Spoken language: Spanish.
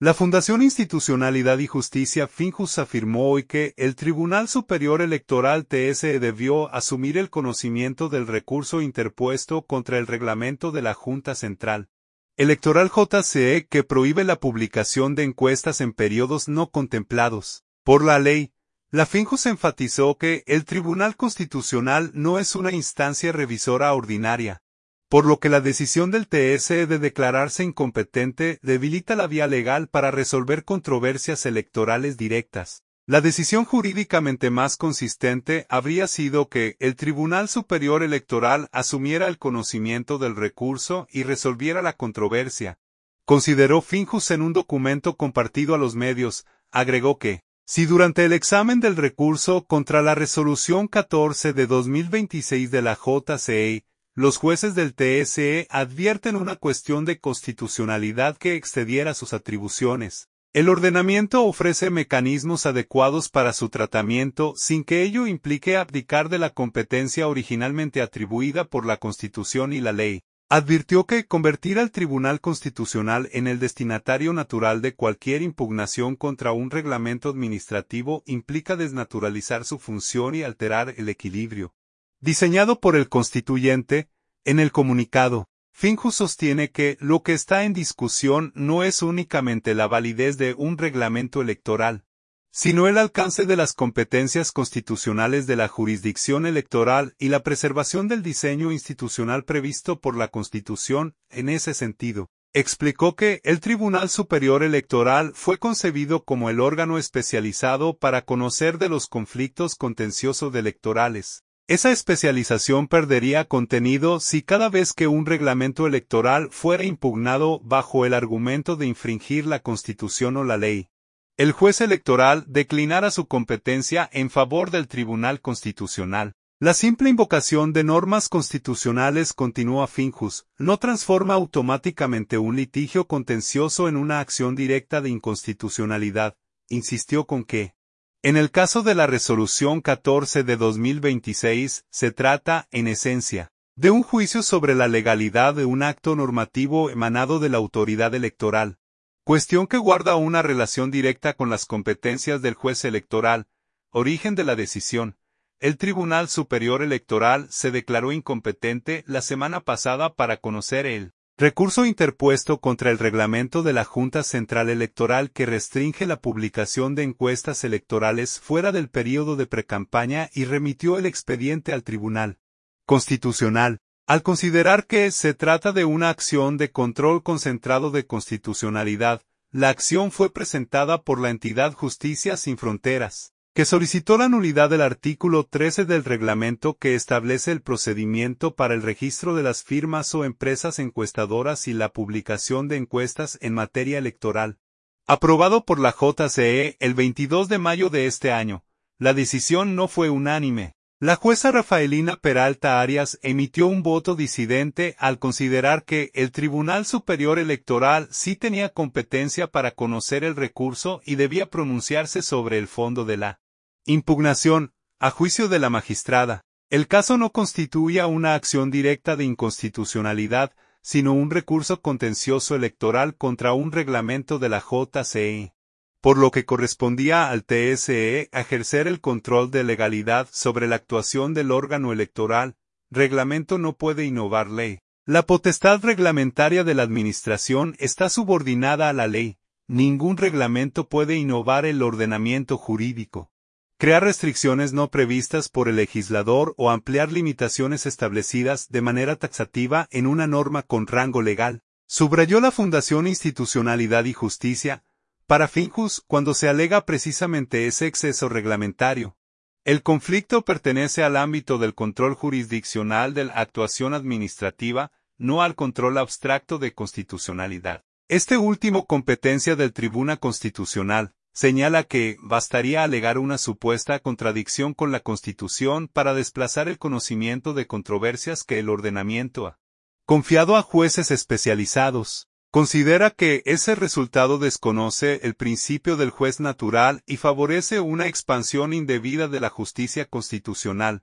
La Fundación Institucionalidad y Justicia Finjus afirmó hoy que el Tribunal Superior Electoral TSE debió asumir el conocimiento del recurso interpuesto contra el reglamento de la Junta Central Electoral JCE que prohíbe la publicación de encuestas en periodos no contemplados por la ley. La Finjus enfatizó que el Tribunal Constitucional no es una instancia revisora ordinaria, por lo que la decisión del TSE de declararse incompetente debilita la vía legal para resolver controversias electorales directas. La decisión jurídicamente más consistente habría sido que el Tribunal Superior Electoral asumiera el conocimiento del recurso y resolviera la controversia. Consideró Finjus en un documento compartido a los medios, agregó que, si durante el examen del recurso contra la Resolución 14 de 2026 de la JCE, los jueces del TSE advierten una cuestión de constitucionalidad que excediera sus atribuciones, el ordenamiento ofrece mecanismos adecuados para su tratamiento sin que ello implique abdicar de la competencia originalmente atribuida por la Constitución y la ley. Advirtió que convertir al Tribunal Constitucional en el destinatario natural de cualquier impugnación contra un reglamento administrativo implica desnaturalizar su función y alterar el equilibrio diseñado por el constituyente. En el comunicado, Finjus sostiene que lo que está en discusión no es únicamente la validez de un reglamento electoral, sino el alcance de las competencias constitucionales de la jurisdicción electoral y la preservación del diseño institucional previsto por la Constitución. En ese sentido, explicó que el Tribunal Superior Electoral fue concebido como el órgano especializado para conocer de los conflictos contenciosos electorales. Esa especialización perdería contenido si cada vez que un reglamento electoral fuera impugnado bajo el argumento de infringir la Constitución o la ley, el juez electoral declinara su competencia en favor del Tribunal Constitucional. La simple invocación de normas constitucionales, continúa Finjus, no transforma automáticamente un litigio contencioso en una acción directa de inconstitucionalidad. Insistió con que, en el caso de la Resolución 14 de 2026, se trata, en esencia, de un juicio sobre la legalidad de un acto normativo emanado de la autoridad electoral, cuestión que guarda una relación directa con las competencias del juez electoral. Origen de la decisión. El Tribunal Superior Electoral se declaró incompetente la semana pasada para conocer el recurso interpuesto contra el reglamento de la Junta Central Electoral que restringe la publicación de encuestas electorales fuera del período de precampaña y remitió el expediente al Tribunal Constitucional. Al considerar que se trata de una acción de control concentrado de constitucionalidad, la acción fue presentada por la entidad Justicia Sin Fronteras, que solicitó la nulidad del artículo 13 del reglamento que establece el procedimiento para el registro de las firmas o empresas encuestadoras y la publicación de encuestas en materia electoral. Aprobado por la JCE el 22 de mayo de este año, la decisión no fue unánime. La jueza Rafaelina Peralta Arias emitió un voto disidente al considerar que el Tribunal Superior Electoral sí tenía competencia para conocer el recurso y debía pronunciarse sobre el fondo de la impugnación. A juicio de la magistrada, el caso no constituía una acción directa de inconstitucionalidad, sino un recurso contencioso electoral contra un reglamento de la JCE, por lo que correspondía al TSE ejercer el control de legalidad sobre la actuación del órgano electoral. Reglamento no puede innovar ley. La potestad reglamentaria de la Administración está subordinada a la ley. Ningún reglamento puede innovar el ordenamiento jurídico, crear restricciones no previstas por el legislador o ampliar limitaciones establecidas de manera taxativa en una norma con rango legal. Subrayó la Fundación Institucionalidad y Justicia. Para Finjus, cuando se alega precisamente ese exceso reglamentario, el conflicto pertenece al ámbito del control jurisdiccional de la actuación administrativa, no al control abstracto de constitucionalidad. Este último, competencia del Tribunal Constitucional, señala que bastaría alegar una supuesta contradicción con la Constitución para desplazar el conocimiento de controversias que el ordenamiento ha confiado a jueces especializados. Considera que ese resultado desconoce el principio del juez natural y favorece una expansión indebida de la justicia constitucional.